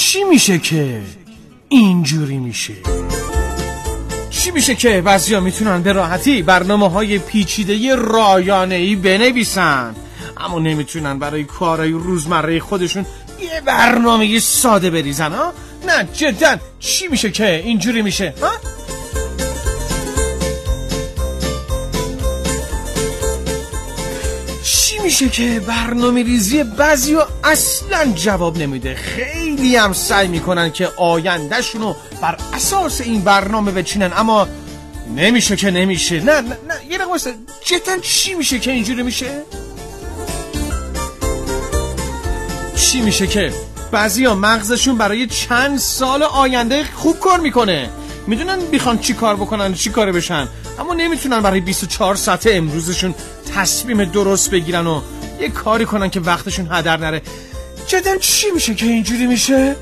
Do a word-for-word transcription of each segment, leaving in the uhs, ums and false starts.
چی میشه که اینجوری میشه؟ چی میشه که بعضیا میتونن به راحتی برنامه‌های پیچیده رایانه‌ای بنویسن اما نمیتونن برای کارهای روزمره خودشون یه برنامه ساده بریزن؟ ها؟ نه جدا چی میشه که اینجوری میشه؟ ها؟ چی میشه که برنامه ریزی بعضیا اصلا جواب نمیده؟ خیلی هم سعی میکنن که آیندهشونو بر اساس این برنامه بچینن اما نمیشه که نمیشه. نه نه نه یه دقیقه واسه جدا چی میشه که اینجوری میشه؟ چی میشه که بعضیا مغزشون برای چند سال آینده خوب کار میکنه، میدونن میخوان چی کار بکنن چی کاره بشن اما نمیتونن برای بیست و چهار ساعت امروزشون تصمیم درست بگیرن و یه کاری کنن که وقتشون هدر نره. جدا چی میشه که اینجوری میشه؟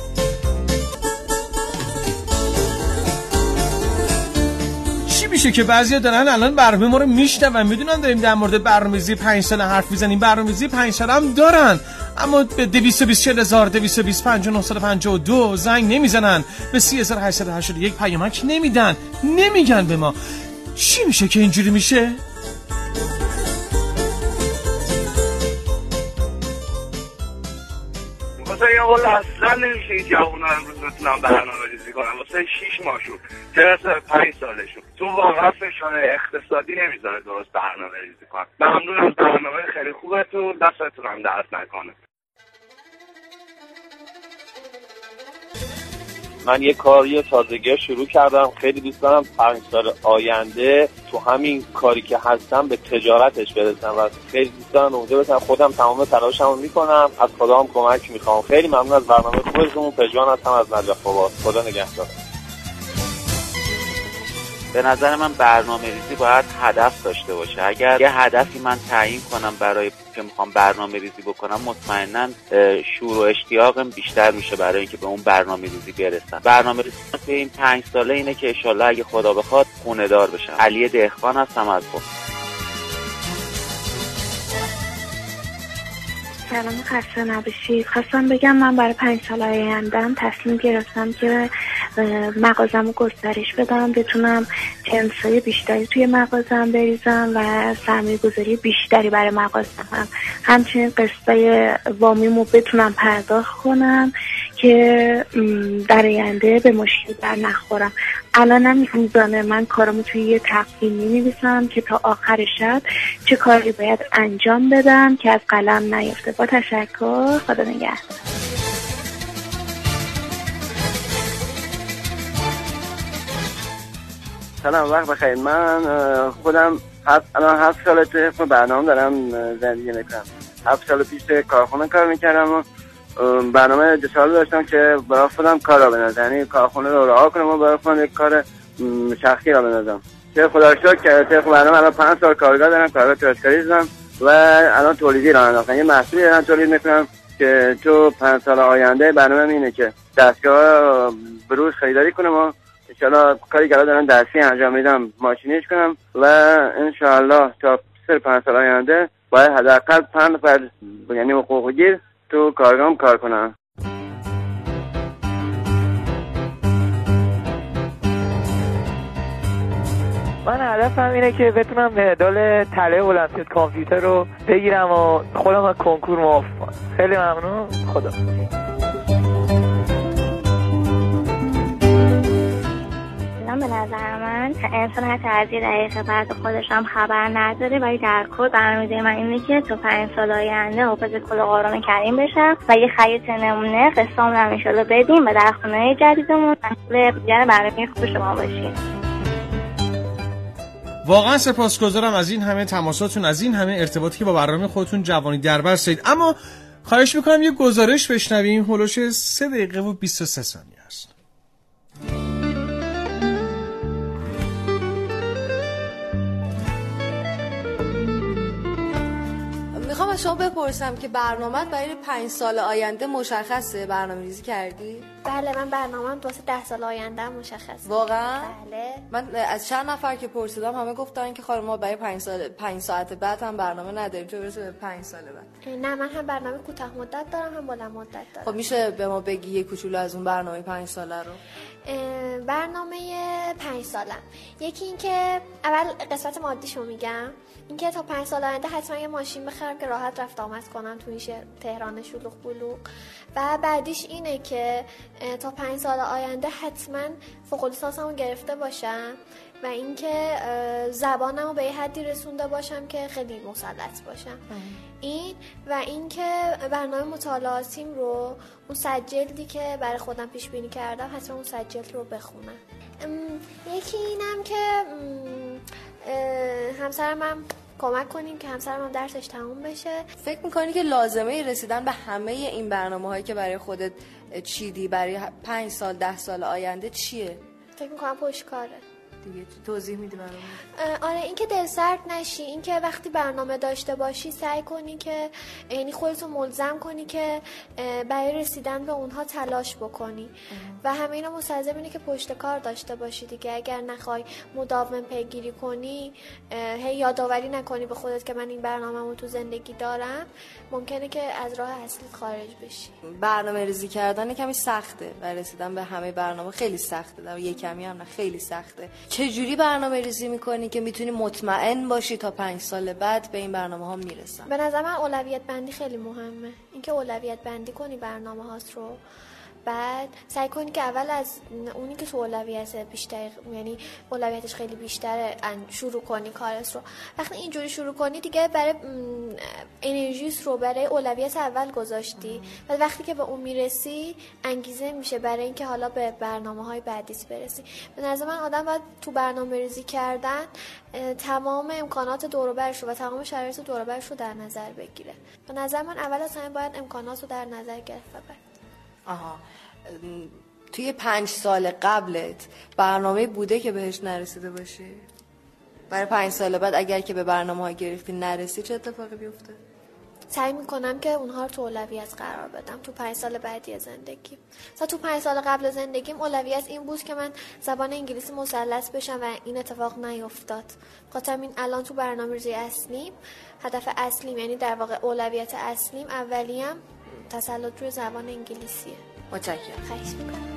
چی میشه که بعضیا دارن الان برنامه ما رو میشنون، میدونن داریم در مورد برنامه‌ریزی پنج ساله حرف میزنیم، برنامه‌ریزی پنج ساله هم دارن اما به دویست و بیست و چهار هزار دویست و بیست و پنج نهصد و پنجاه و دو زنگ نمیزنن، به سی هزار و هشتصد و هشتاد و یک پیامک نمیدن، نمیگن به ما. چی میشه که اینجوری میشه؟ واسه این اول اصلا نمیشه این جوونا امروز بتونن برنامه ریزی کنن واسه شیش ماهشون چرا پنج سالشون تو واقعا فشار اقتصادی نمیذاره درست برنامه ریزی کنن. ممنون از برنامه خیلی خوبتون، دستتون هم درد نکنه. من یه کاری تازگی شروع کردم، خیلی دوست دارم پنج سال آینده تو همین کاری که هستم به تجارتش برسم و خیلی دوست دارم اونجا باشم. خودم تمام تلاشمو میکنم، از خدا هم کمک میخوام. خیلی ممنون از برنامه خوبتون. پژمان هستم از نجف آباد. خدا نگهدار. به نظر من برنامه ریزی باید هدف داشته باشه. اگر یه هدفی من تعیین کنم برای که میخوام برنامه ریزی بکنم، مطمئناً شور و اشتیاقم بیشتر میشه برای اینکه به اون برنامه ریزی برسم. برنامه ریزی توی این پنج ساله اینه که انشالله اگه خدا بخواد خونه دار بشم. علی دهقان هستم از بود. سلام، خسته نباشید. خواستم بگم من برای پنج سال آینده‌ام تصمیم گرفتم که مغازه‌مو گسترش بدم، بتونم تنسای بیشتری توی مغازه‌ام بریزم و سرمایه‌گذاری بیشتری برای مغازه‌ام، همچنین قسطای وامیمو بتونم پرداخت کنم که در آینده به مشکل در نخورم. الانم روزانه من کارامو توی یه تقویم می‌نویسم که تا آخر شب چه کاری باید انجام بدم که از قلم نیفته. با تشکر، خدا نگهدار. سلام، وقت بخیر. من خودم هفت الان هفت ساله توی برنامه دارم زندگی میکنم. هفت سال پیش کارخونه کار میکردم و برنامه دو سال داشتم که برای خودم کار را بنازم، یعنی کارخونه رو رها کنم و برای خودم یک کار شخصی را بنازم. که خدا رو شکر که طبق برنامه الان پنج سال کارگاه دارم، کارگاه تراشکاری دارم و الان تولیدی را انداختم. یه محصولی دارم تولید میکنم که تو پنج سال آینده برنامه اینه که دستگاه بروز خریداری کنم و انشالله کاری که دارم دستی انجام میدم ماشینیش کنم و انشالله تا سر پنج سال آینده باید حداقل پنج نفر یعنی حقوق گیر تو کارگاهم کار کنم. من هدفم اینه که بتونم مدال طلای المپیاد کامپیوتر رو بگیرم و خودم از کنکور معاف کنم. خیلی ممنون. خدا. به نظر من انسان حتی از یه دقیقه بعد خودش هم خبر نداره، ولی در کل برنامه من اینه که تو پنج سال آینده حافظ کل قرآن کریم بشم و یه خیاط نمونه قصه‌مون رو انشالله بدیم و در خونه جدیدمون مسئول دیگر برنامه خوب شما باشیم. واقعا سپاسگزارم از این همه تماساتون، از این همه ارتباطی که با برنامه خودتون جوانی در بر دارید. اما خواهش میکنم یه گزارش بشنویم. هولوش سه دقیقه و بیست و سه ثانیه است. میخوام از شما اینو بپرسم که برنامه‌ت برای پنج سال آینده مشخصه؟ برنامه‌ریزی کردی؟ بله من برنامه‌ام واسه ده سال آینده مشخصه. واقعا؟ بله. من از چند نفر که پرسیدم همه گفتن که خانم ما برای پنج سال پنج ساعت بعد هم برنامه نداریم، چه برسه به پنج سال بعد. نه من هم برنامه کوتاه مدت دارم هم بلند مدت دارم. خب میشه به ما بگی یه کوچولو از اون برنامه پنج ساله رو؟ برنامه پنج سالم یکی این که اول قسمت مادیشو میگم، این که تا پنج سال آینده حتما یه ماشین بخرم که راحت رفت آمد کنم تو این تهران شلوغ بلوغ. و بعدیش اینه که تا پنج سال آینده حتما فوق لیسانسمو گرفته باشم و اینکه زبانمو به یه حدی رسونده باشم که خیلی مسلط باشم. این و اینکه برنامه مطالعاتیم رو اون صد جلدی که برای خودم پیش بینی کردم حتما اون صد جلد رو بخونم. یکی اینم که همسرم هم کمک کنیم که همسرم هم درسش تموم بشه. فکر میکنی که لازمه رسیدن به همه این برنامه هایی که برای خودت چیدی برای پنج سال ده سال آینده چیه؟ فکر میکنم پشتکاره. دیگه توضیح میدی برام؟ آره اینکه دلسرد نشی، اینکه وقتی برنامه داشته باشی سعی کنی که یعنی خودتو ملزم کنی که برای رسیدن به اونها تلاش بکنی اه. و همه اینا مستلزم اینه که پشت کار داشته باشی دیگه. اگر نخوای مداوم پیگیری کنی، هی یادآوری نکنی به خودت که من این برنامه‌مو تو زندگی دارم، ممکنه که از راه اصلیت خارج بشی. برنامه ریزی کردن کمی سخته و رسیدن به همه برنامه خیلی سخته، در یک کمی هم نه خیلی سخته. چه جوری برنامه ریزی میکنی که میتونی مطمئن باشی تا پنج سال بعد به این برنامه ها میرسم؟ به نظر من اولویت بندی خیلی مهمه، اینکه اولویت بندی کنی برنامه هاست رو، بعد سعی کنی که اول از اونی که تو اولویت بیشتر یعنی اولویتش خیلی بیشتره شروع کنی کارت رو. وقتی اینجوری شروع کنی دیگه برای انرژیت رو برای اولویت اول گذاشتی و وقتی که به اون میرسی انگیزه میشه برای اینکه حالا به برنامه‌های بعدیت برسی. به نظر من آدم باید تو برنامه‌ریزی کردن تمام امکانات دور و برش رو و تمام شرایط دور و برش رو در نظر بگیره. به نظر من اول از همه باید امکانات رو در نظر گرفت ببر. آها، توی پنج سال قبلت برنامه بوده که بهش نرسیده باشی؟ برای پنج سال بعد اگر که به برنامه ها گرفتی نرسی چه اتفاقی بیفته؟ سعی میکنم که اونها رو تو اولویت قرار بدم تو پنج سال بعدی زندگی. مثلا تو پنج سال قبل زندگیم اولویت این بود که من زبان انگلیسی مسلط بشم و این اتفاق نیفتاد. خاطر این الان تو برنامه‌ریزی اصلیم هدف اصلیم یعنی در واقع اولویت اصلیم اولیم تسلط روی زبان انگلیسیه. متشکرم. خواهش میکنم.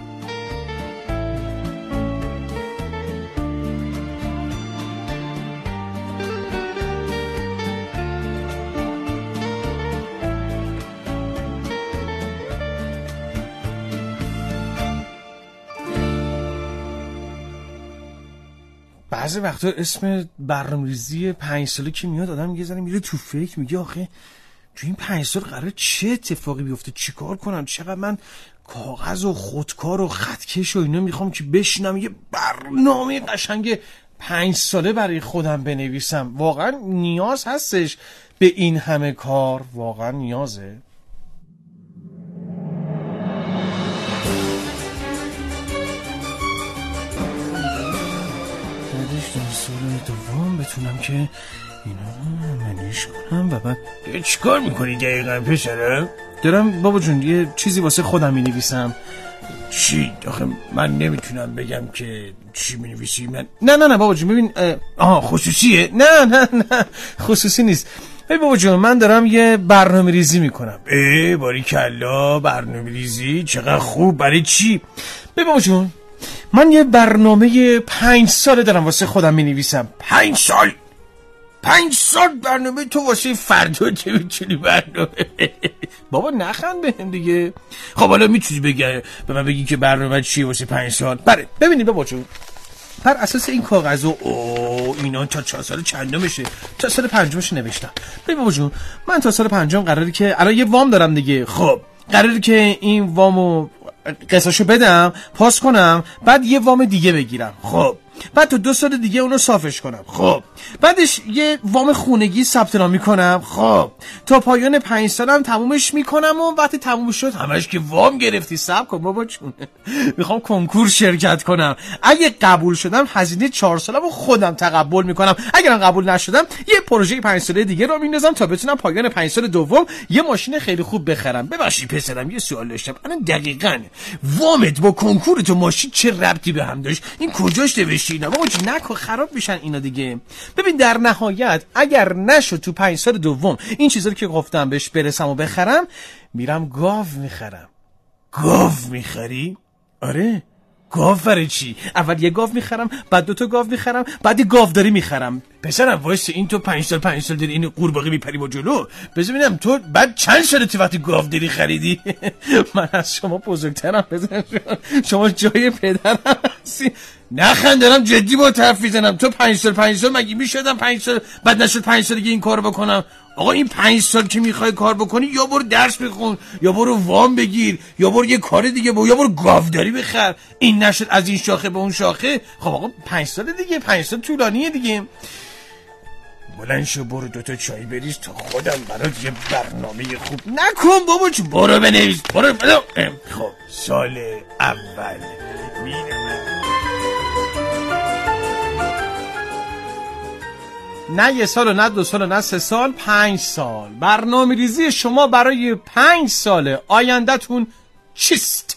بعضی وقتا اسم برنامه‌ریزی پنج ساله که میاد آدم یه ذره میره تو فکر، میگه آخه تو این پنج سال قراره چه اتفاقی بیفته، چی کار کنم، چقدر من کاغذ و خودکار و خطکش و اینا میخوام که بشینم یه برنامه قشنگ پنج ساله برای خودم بنویسم. واقعا نیاز هستش به این همه کار؟ واقعا نیازه؟ بعدش در سال دوم بتونم که اینا منیش کنم و بعد چی کار میکنی دقیقا پسرم؟ دارم بابا جون یه چیزی واسه خودم مینویسم. چی؟ آخه من نمیتونم بگم که چی مینویسی. من نه نه نه بابا جون ببین. آها خصوصیه؟ نه نه نه خصوصی نیست. ببین بابا جون من دارم یه برنامه ریزی میکنم. ای باریکلا برنامه ریزی چقدر خوب. برای چی؟ ببین بابا جون من یه برنامه پنج ساله دارم واسه خودم مینویسم. پنج سال پنج سال برنامه تو واسه فردا چه میتونی برنامه بابا نخند بهم دیگه. خب حالا میتونی بگی به من بگی که برنامه چیه واسه پنج سال؟ بله ببینید بابا جون بر اساس این کاغذ و او اینا تا چهار سال چندمشه تا سال پنجمش نوشتم. ببین بابا جون من تا سال پنجم قراره که الان یه وام دارم دیگه. خب قراره که این وامو قسطشو بدم پاس کنم بعد یه وام دیگه بگیرم. خب بعد تا دو سال دیگه اونو صافش کنم. خب بعدش یه وام خونگی ثبت نام میکنم. خب تا پایان پنج سالم تمومش میکنم و وقتی تموم شد همش که وام گرفتی صبر کن بابا چون میخوام کنکور شرکت کنم. اگه قبول شدم هزینه چهار سالمو خودم تقبل میکنم. اگرم قبول نشدم یه پروژه پنج ساله دیگه رو میندازم تا بتونم پایان پنج سال دوم یه ماشین خیلی خوب بخرم. ببخشید پسرم یه سوال داشتم. الان دقیقاً وامت با کنکور تو ماشین چه ربطی به هم داشت؟ این کجاش نوشتی اینا؟ بابا چی نکن خراب میشن اینا دیگه. ببین در نهایت اگر نشد تو پنج سال دوم این چیزا رو که گفتم بهش برسم و بخرم، میرم گاو میخرم. گاو میخری؟ آره گاو برای چی؟ اول یه گاو میخرم، بعد دو تا گاو میخرم، بعد یه گاوداری میخرم. پسرم وایس این تو پنج سال پنج سال داری این قورباغه میپری با جلو. بذار ببینم تو بعد چند سالته وقتی گاوداری خریدی؟ من از شما بزرگترم بزن شما جای پدرم هستی. نخند دارم جدی با حرف میزنم. تو پنج سال پنج سال مگه میشدم پنج سال بعد نشد پنج سال دیگه این کارو بکنم؟ آقا این پنج سال که میخوای کار بکنی یا برو درس بخون یا برو وام بگیر یا برو یه کار دیگه برو یا برو گاوداری بخر. این نشد از این شاخه به اون شاخه. خب آقا پنج سال دیگه پنج سال طولانیه دیگه. بلند شو برو دوتا چای بریز تا خودم برات یه برنامه خوب نکن بابا چون برو بنویس برو برو. خب سال اول میرم نه یه سال و نه دو سال و نه سه سال، پنج سال. برنامه ریزی شما برای پنج سال آینده‌تون چیست؟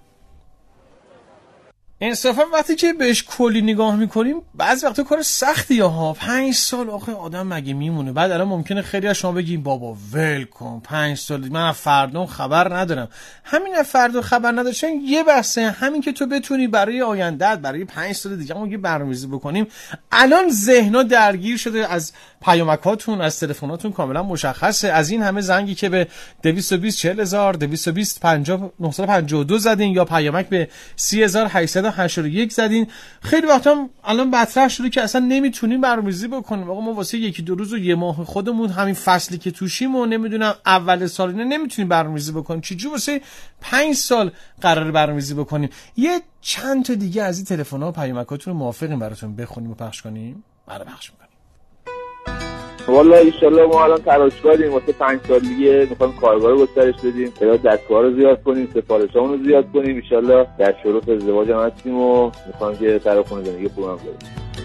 انصافا وقتی که بهش کلی نگاه میکنیم بعضی وقتا کار سختی ها. پنج سال آخه آدم مگه میمونه؟ بعد الان ممکنه خیلی از شما بگیم بابا ول کن پنج سال من از فردا خبر ندارم. همین از فردا خبر نداشتن یه بحثه. همین که تو بتونی برای آیندهت برای پنج سال دیگه ما یه برنامه‌ریزی بکنیم. الان ذهن‌ها درگیر شده از پیامکاتون از تلفناتون کاملا مشخصه. از این همه زنگی که به دویست و بیست چهل هزار دویست و بیست پنجاه نهصد و پنجاه و دو زدین یا پیامک به سی هزار و هشتصد و هشتاد و یک زدین. خیلی وقتا الان مطرح شده که اصلا نمیتونیم برنامه‌ریزی بکنیم. آقا ما واسه یکی دو روز و یه ماه خودمون همین فصلی که توشیم و نمیدونم اول سال اینا نمیتونیم برنامه‌ریزی بکنیم. چجوری واسه پنج سال قراره برنامه‌ریزی بکنیم؟ یه چند تا دیگه از این تلفن‌ها و پیامکاتون رو موافقیم براتون بخونیم و پخش کنیم؟ برای پخش می‌کنیم. والا ایشالله ما الان تلاش‌کاریم واسه پنج سال دیگه میخوایم کارگاه رو گسترش بدیم، تعداد دستگاه رو زیاد کنیم، سفارشامون رو زیاد کنیم. ایشالله در شروط ازدواج هم هستیم و میخوایم که سر خونه زندگی خوبم بریم.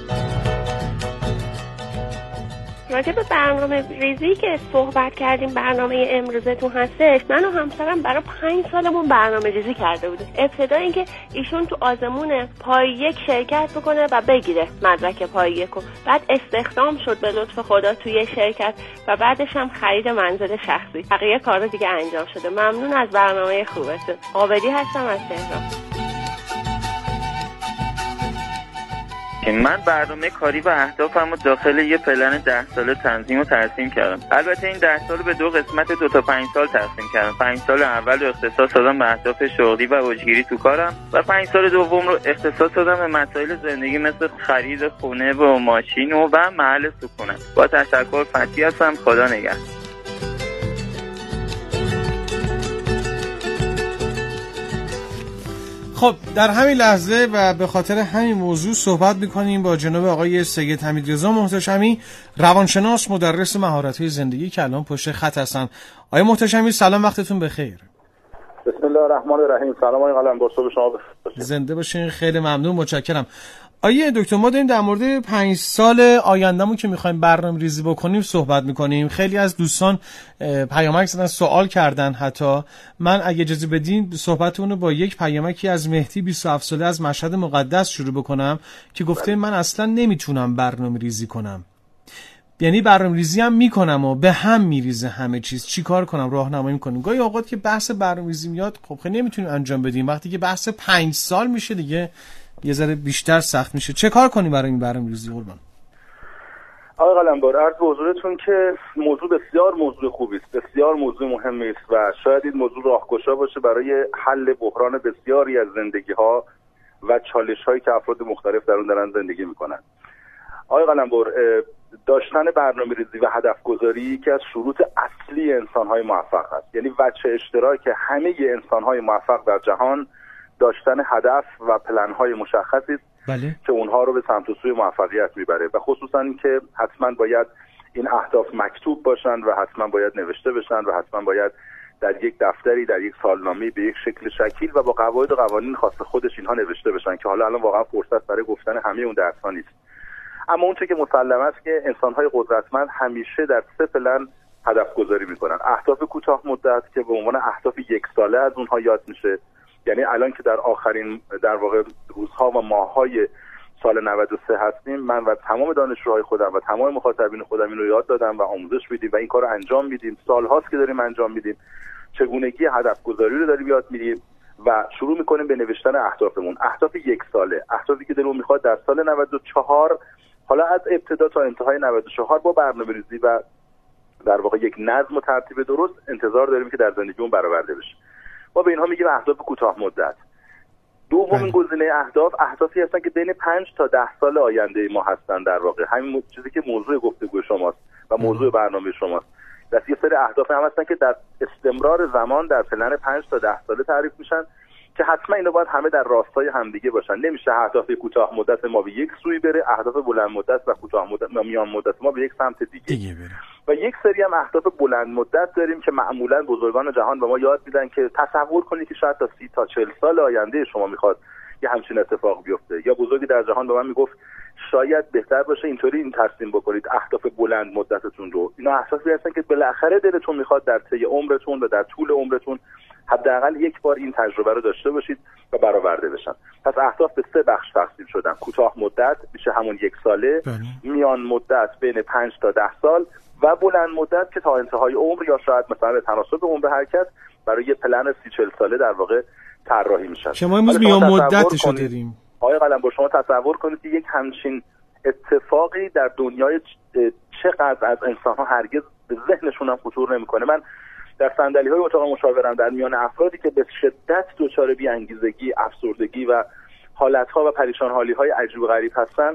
راجع به برنامه ریزی که صحبت کردیم برنامه امروزتون هستش، من و همسرم برای پنج سالمون برنامه ریزی کرده بودیم. ابتدا اینکه ایشون تو آزمون پای یک شرکت بکنه و بگیره مدرک پای یکو، بعد استخدام شد به لطف خدا توی شرکت و بعدش هم خرید منزل شخصی. بقیه کارا دیگه انجام شده. ممنون از برنامه خوبتون. عابدی هستم از تهران. من برنامه کاری و اهدافم رو داخل یه پلن ده ساله تنظیم و ترسیم کردم. البته این ده سال به دو قسمت دو تا پنج سال تقسیم کردم. پنج سال اول رو اختصاص دادم به اهداف شغلی و اوجگیری تو کارم و پنج سال دوم رو اختصاص دادم به مسائل زندگی مثل خرید خونه و ماشین و, و محل سکونت. با تشکر، فتی هستم. خدا نگهدار. خب در همین لحظه و به خاطر همین موضوع صحبت می‌کنیم با جناب آقای سید حمیدرضا محتشمی، روانشناس، مدرس مهارت‌های زندگی که الان پشت خط هستن. آقای محتشمی سلام، وقتتون بخیر. بسم الله الرحمن الرحیم. سلام آقای قلمبر، صبح شما بخیر. زنده باشین. خیلی ممنون، متشکرم. آیه دکتر ما داریم در مورد پنج سال آیندهمون که میخوایم برنامه ریزی بکنیم صحبت میکنیم. خیلی از دوستان پیامک زدن، سوال کردن. حتی من اگه اجازه بدین صحبتمون رو با یک پیامکی از مهدی بیست و هفت ساله از مشهد مقدس شروع بکنم که گفته من اصلا نمیتونم برنامه ریزی کنم، یعنی برنامه ریزی هم میکنم و به هم میریزه همه چیز، چی کار کنم؟ راهنمایی میکنیم. گاهی اوقات که بحث برنامه ریزی میاد خب خیلی نمیتونیم انجام بدیم. وقتی که بحث پنج سال میشه دیگه یه ذره بیشتر سخت میشه. چه کار کنیم برای این برنامه‌ریزی قربان؟ آقای قلمبر، عرض به حضورتون که موضوع بسیار موضوع خوبی است، بسیار موضوع مهمی است و شاید این موضوع راهگشا باشه برای حل بحران بسیاری از زندگی‌ها و چالش‌هایی که افراد مختلف در اون دارن زندگی می‌کنن. آقای قلمبر، داشتن برنامه‌ریزی و هدف‌گذاری یکی از شروط اصلی انسان‌های موفق است. یعنی وجه اشتراک همه انسان‌های موفق در جهان داشتن هدف و پلن‌های مشخصی است بله. که اونها رو به سمت و سوی موفقیت میبره و خصوصا اینکه حتما باید این اهداف مکتوب باشن و حتما باید نوشته بشن و حتما باید در یک دفتری، در یک سالنامه به یک شکل شکیل و با قواعد و قوانین خاص خودش اینها نوشته بشن که حالا الان واقعا فرصت برای گفتن همه اون درس‌ها نیست. اما اون چیزی که مسلم است که انسان‌های قدرتمند همیشه در سه پلن هدف گذاری میکنن. اهداف کوتاه مدت که به عنوان اهداف یک ساله از اونها یاد میشه، یعنی الان که در آخرین در واقع روزها و ماه‌های سال نود و سه هستیم، من و تمام دانشجوهای خودم و تمام مخاطبین خودم اینو یاد دادم و آموزش میدیم و این کارو انجام میدیم. سال‌هاست که داریم انجام میدیم. چگونگی هدف گذاری رو داریم یاد میدیم و شروع میکنیم به نوشتن اهدافمون. اهداف یک ساله، اهدافی که دلمون میخواد در سال نود و چهار، حالا از ابتدا تا انتهای نود و چهار با برنامه‌ریزی و در واقع یک نظم و ترتیب درست انتظار داریم که در زندگیمون برآورده بشه. ما به اینها میگیم اهداف کوتاه مدت. دومین گزینه اهداف اهدافی هستن که بین پنج تا ده سال آینده ما هستن. در واقع همین چیزی که موضوع گفتگو شماست و موضوع برنامه شماست. در یه سری اهداف هم هستن که در استمرار زمان در پلن پنج تا ده ساله تعریف میشن که حتما اینا باید همه در راستای همدیگه باشن. نمیشه اهداف کوتاه مدت ما به یک سوی بره، اهداف بلند مدت و کوتاه مدت و میان مدت ما به یک سمت دیگه, دیگه بره. و یک سری هم اهداف بلند مدت داریم که معمولا بزرگان جهان به ما یاد میدن که تصور کنید که شاید تا سی تا چهل سال آینده شما میخواد یه همچین اتفاق بیفته. یا بزرگی در جهان به من میگفت شاید بهتر باشه اینطوری این تصمیم بکنید اهداف بلند مدتتون رو. اینا اهدافی هستن که بالاخره دلتون میخواد در طی عمرتون و در طول عمرتون حداقل یک بار این تجربه رو داشته باشید و برآورده بشن. پس اهداف به سه بخش تقسیم شدن: کوتاه مدت میشه همون یک ساله، میان مدت بین پنج تا ده سال و بلند مدت که تا انتهای عمر یا شاید مثلا به تناسب عمر هر کس برای یه پلن سی چهل ساله در واقع طراحی میشن. شما امروز میان مدتشو داریم. آقای قلمبر شما تصور کنید که یک همچین اتفاقی در دنیای چقدر از انسان‌ها هرگز به ذهنشون هم خطور نمی‌کنه. من در صندلی‌های اتاق مشاورم در میان افرادی که به شدت دچار بی‌انگیزگی، افسردگی و حالت‌ها و پریشان حالی‌های عجیب و غریب هستن،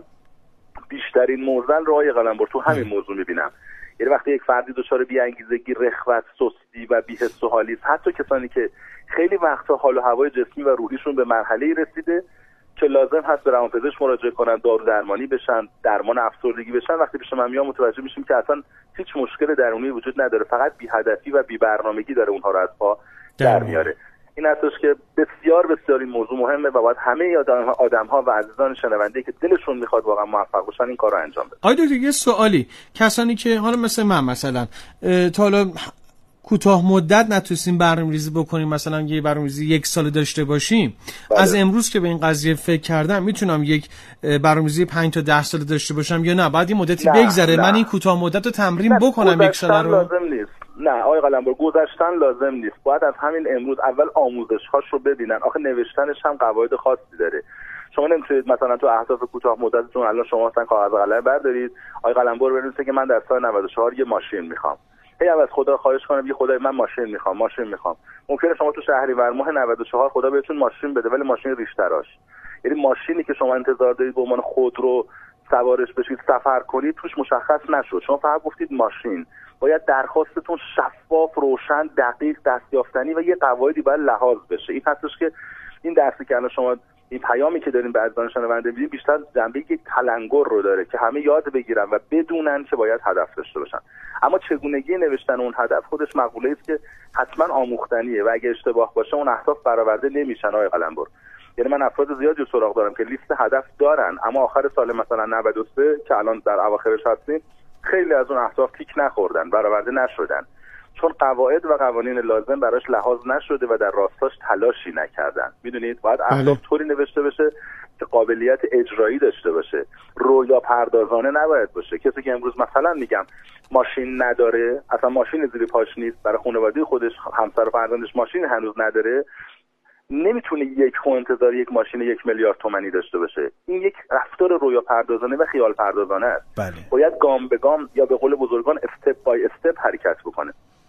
بیشترین موزل رو آقای قلمبر تو همین موضوع می‌بینم. یعنی وقتی یک فردی دچار بی‌انگیزگی، رخوت، سستی و بی‌حس و حالی است، حتی کسانی که خیلی وقتا حال و هوای جسمی و روحیشون به مرحله‌ای رسیده که لازم هست به روانپزشک مراجعه کنن، دارو درمانی بشن، درمان افسردگی بشن، وقتی پیش من میام متوجه میشیم که اصلا هیچ مشکل درونی وجود نداره، فقط بی‌هدفی و بی‌برنامگی داره اونها رو از پا در میاره. این هستش که بسیار بسیار این موضوع مهمه و باید همه آدم‌ها و عزیزان شنونده که دلشون میخواد واقعا موفق باشن این کارو انجام بدن. آید دیگه سوالی، کسانی که حالا مثل من مثلا تا حالا کوتاه مدت نتونستیم برنامه‌ریزی بکنیم، مثلا یه برنامه‌ریزی یک سال داشته باشیم، بله. از امروز که به این قضیه فکر کردم میتونم یک برنامه‌ریزی پنج تا ده سال داشته باشم یا نه باید این مدتی بگذره من این کوتاه مدت رو تمرین بکنم یک سال رو؟ لازم نیست. نه آقای قلمبر گذشتن لازم نیست. باید از همین امروز اول آموزش‌هاش رو ببینن. آخه نوشتنش هم قواعد خاصی داره. شما نمیتونید مثلا تو اهداف کوتاه مدتتون الان شما مثلا کاغذ و قلم بردارید آقای قلمبر بنویسید که من در سال نود و چهار یه ماشین میخوام. هی از خدا خواهش کنم یه خدای من ماشین میخوام ماشین میخوام ممکنه شما تو شهریور ماه نود و چهار خدا بهتون ماشین بده ولی ماشین ریش تراش، یعنی ماشینی که شما انتظار دارید به عنوان خودرو سوارش بشید سفر کنید توش مشخص نشد، شما فقط گفتید ماشین. باید درخواستتون شفاف، روشن، دقیق، دستیافتنی و یه قواعدی باید لحاظ بشه. این هستش که این درسی که الان شما این پیامی که دارین به عزیزان شنونده میدین بیشتر جنبه یک تلنگر رو داره که همه یاد بگیرن و بدونن که باید هدف داشته باشن. اما چگونگی نوشتن اون هدف خودش مقوله است که حتما آموختنیه و اگه اشتباه باشه اون اهداف برآورده نمیشن آقای قلمبر. یعنی من افراد زیادی سراغ دارم که لیست هدف دارن اما آخر سال مثلا نود و سه که الان در اواخرش هستیم خیلی از اون اهداف تیک نخوردن، برآورده نشدن، چون قواعد و قوانین لازم براش لحاظ نشده و در راستاش تلاشی نکردن. میدونید باید اهداف طوری نوشته بشه که قابلیت اجرایی داشته باشه، رویا پردازانه نباید باشه. کسی که امروز مثلا میگم ماشین نداره، اصلا ماشین زیر پاش نیست، برای خانواده خودش همسر و فرزندش ماشین هنوز نداره، نمیتونه یک خو انتظار یک ماشین یک میلیارد تومانی داشته باشه. این یک رفتار رویا پردازانه و خیال پردازانه است. بله. باید گام به گام یا به قول بزرگان استپ بای استپ حرکت بکنه.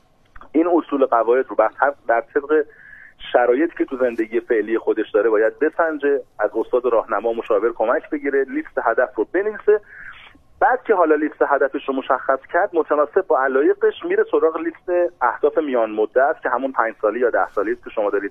این اصول قواعد رو در طبق شرایطی که تو زندگی فعلی خودش داره باید بسنجه، از استاد راهنما مشاور کمک بگیره، لیست هدف رو بنویسه. بعد که حالا لیست هدفش رو مشخص کرد متناسب با علایقش میره سراغ لیست اهداف میان مدت که همون پنج سالی یا ده سالی است که شما دارید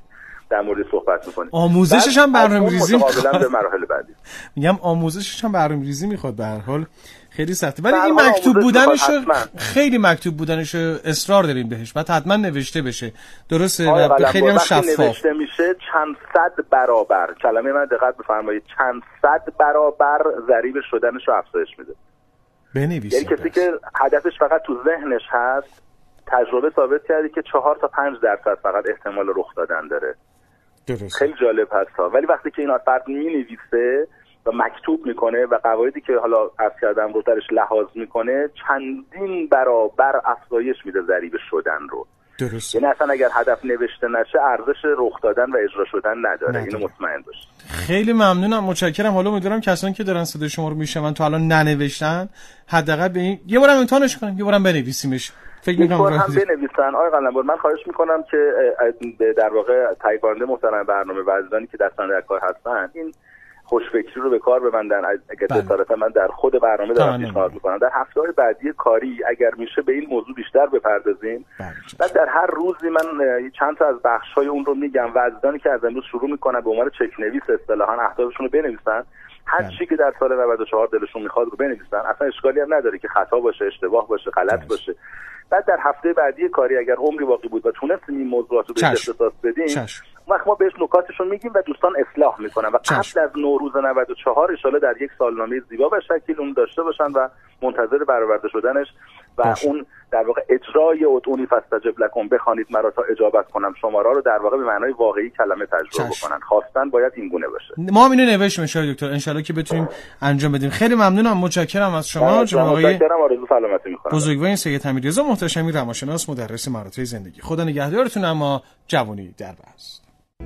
در مورد صحبت میکنیم. آموزشش هم برنامه‌ریزی میخواد به مراحل بعدی. میگم آموزشش هم برنامه‌ریزی میخواد به هر حال خیلی سخته، ولی این مکتوب بودنش خیلی مکتوب بودنش اصرار داریم بهش، بعد حتما نوشته بشه. درسته و خیلی هم شفاف نوشته میشه. چند صد برابر، کلمه من دقت بفرمایید، چند صد برابر ضریب شدنش رو افزایش میده. بنویسید. یعنی کسی که هدفش فقط تو ذهنش هست، تجربه ثابت کرده که چهار تا پنج درصد فقط احتمال رخ دادن داره. درست. خیلی جالب هست ها. ولی وقتی که اینا فرد مینویسه و مکتوب میکنه و قواعدی که حالا عرض کردم رو درش لحاظ میکنه، چندین برابر افزایش میده ضریب شدن رو. درست. یعنی اصلا اگر هدف نوشته نشه ارزش رخ دادن و اجرا شدن نداره. اینو مطمئن باش. خیلی ممنونم، متشکرم. حالا امیدوارم کسانی که دارن صدای شما رو میشنون تا الان ننوشتن حداقل به این یه بارم امتحانش کنن، یه بارم بنویسیمش. فکر می‌کنم هم بنویسن. آقای قلمبر، من خواهش میکنم که در واقع تهیه کننده محترم برنامه و عزیزانی که دستان در کار هستن این خوشفکری رو به کار ببندن. اگر جسارتا من در خود برنامه دارم پیشنهاد میکنم در هفته‌های بعدی کاری اگر میشه به این موضوع بیشتر بپردازیم. بعد در هر روزی من چند تا از بخش‌های اون رو میگم و عزیزانی که از امروز شروع میکنن به عنوان چک نویس اصطلاحاً اهدافشون رو بنویسن، هر چی که در سال نود و چهار دلشون میخواد رو بنویسن. اصلا اشکالی هم نداره که خطا باشه، اشتباه باشه، غلط باشه. بعد در هفته بعدی کاری اگر عمری باقی بود و تونستیم این موضوعات رو بهش اختصاص بدیم، وقت ما بهش نکاتش رو میگیم و دوستان اصلاح میکنن و قبل از نوروز نود و چهار ان شاءالله در یک سالنامه زیبا و شکل اون داشته باشن و منتظر برآورده شدنش و باشه. اون در واقع اجرای ادعونی فاستجب لکم، بخوانید مرا تا اجابت کنم شما را رو در واقع به معنای واقعی کلمه تجربه بکنن. خواستن باید این گونه باشه. ما اینو نوشتیم ان دکتر، ان شاءالله که بتونیم انجام بدیم. خیلی ممنونم، متشکرم از شما جناب آقای. متشکرم، آرزو سلامتی میکنم. بزرگوار سید حمیدرضا محتشمی، روانشناس، مدرس مهارت‌های زندگی. خدا نگهدارتون. اما جوانی در بس.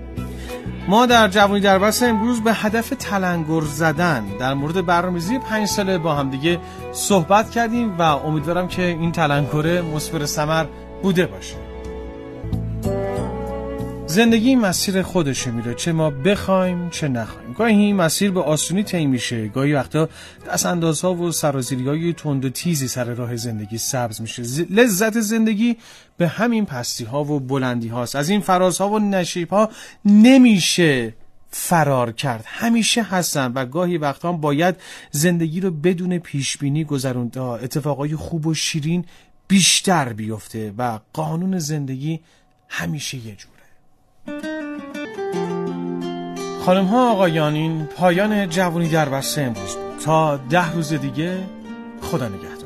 ما در جوانی در بس امروز به هدف تلنگر زدن در مورد برنامه‌ریزی پنج ساله با هم دیگه صحبت کردیم و امیدوارم که این تلنگر مثمر ثمر بوده باشه. زندگی مسیر خودشه میره، چه ما بخوایم چه نخوایم. گاهی این مسیر به آسونی طی میشه، گاهی وقتا دست اندازها و سرازیری‌های تند و تیزی سر راه زندگی سبز میشه. ز... لذت زندگی به همین پستی ها و بلندی هاست. از این فرازها و نشیب ها نمیشه فرار کرد، همیشه هستن و گاهی وقتا باید زندگی رو بدون پیشبینی گذروند تا اتفاقای خوب و شیرین بیشتر بیفته و قانون زندگی همیشه یه جوره. خانم ها آقایان، این پایان جوانی در بسته امروز بود. تا ده روز دیگه، خدا نگهدار.